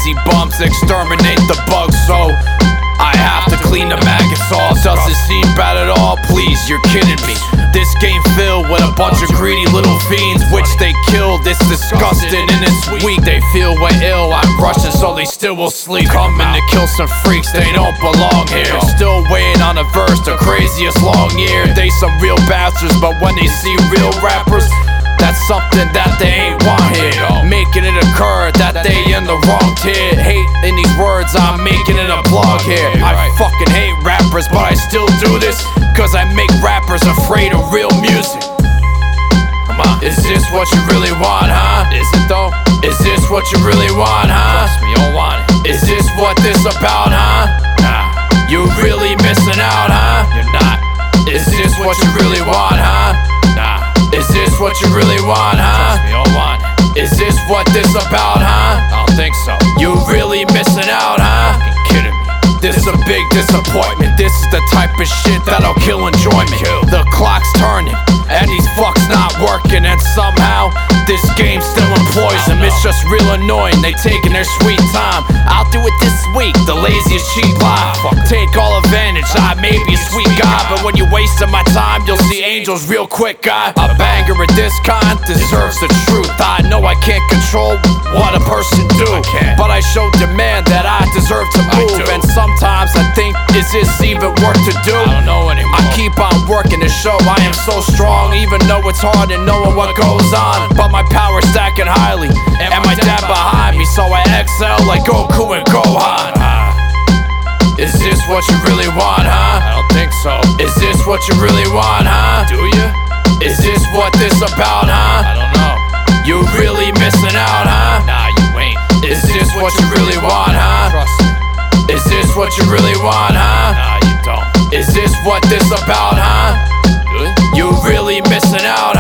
crazy bumps exterminate the bugs, so I have to clean the maggots off. Doesn't seem bad at all, please, you're kidding me. This game filled with a bunch of greedy little fiends, which they killed. It's disgusting and it's weak. They feel way ill, I'm rushing so they still will sleep. Coming to kill some freaks, they don't belong here. Still waiting on a verse, the craziest long year. They some real bastards, but when they see real rappers, that's something that they ain't want here. Making it occur that they in the wrong tier. Hate in these words, I'm making it a blog here. I fucking hate rappers, but I still do this, cause I make rappers afraid of real music. Come on, is this what you really want, huh? Is it though? Is this what you really want, huh? Trust me, you don't want it. Is this what this about, huh? Nah, you really missing out, huh? You're not. Is this what you really want, huh? Nah. Is this what you really want, huh? Trust me, you don't want it. Is this what this about, huh? I don't think so. You really missing out, huh? Fucking kidding me. This is a big disappointment. This is the type of shit that'll kill enjoyment. The clock's turning and these fucks not working, and somehow this game still employs them. It's just real annoying, they taking their sweet time. I'll do it this week, the laziest cheap lie. Take all advantage, I may be a sweet guy, but when you wasting my time, you'll see angels real quick, guy. A banger of this kind deserves the truth. I know I can't control what a person do, but I show demand that I deserve to move. And sometimes I think, is this even work to do? I don't know anymore. I keep on working to show I am so strong, even though it's hard and knowing what goes on. But my power's stacking highly, and my dad behind me, so I excel like Goku and Gohan. Is this what you really want, huh? I don't think so. Is this what you really want, huh? Do you? Is this what this about, huh? I don't know. You really missing out, huh? Nah, you ain't. Is this what you really want, huh? Trust me. Is this what you really want, huh? Nah, you don't. Is this what this about, huh? Good. You really missing out,